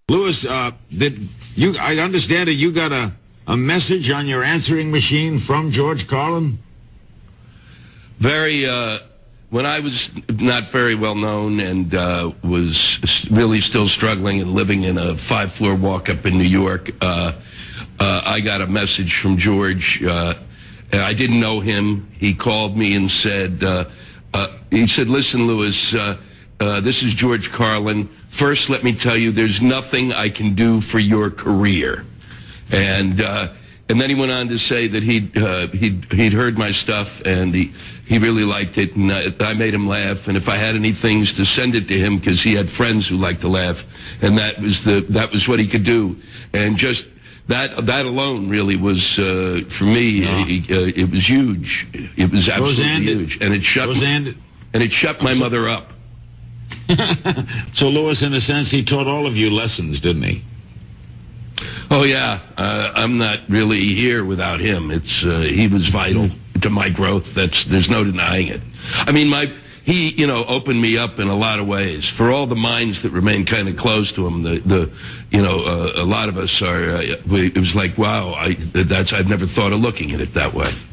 Lewis, did you? I understand that you got a message on your answering machine from George Carlin. Very. When I was not very well known and was really still struggling and living in a 5-floor walk-up in New York, I got a message from George. I didn't know him. He called me and said, listen, Lewis, this is George Carlin. First, let me tell you, there's nothing I can do for your career. And then he went on to say that he'd heard my stuff and he really liked it, and I made him laugh. And if I had any things to send it to him, because he had friends who liked to laugh, and that was what he could do. And just that alone really was for me. It was huge. It was absolutely huge, and it shut my mother up. So Lewis, in a sense, he taught all of you lessons, didn't he? Oh yeah, I'm not really here without him. He was vital to my growth. There's no denying it. I mean, he opened me up in a lot of ways. For all the minds that remain kind of closed to him, a lot of us are. It was like, wow, I've never thought of looking at it that way.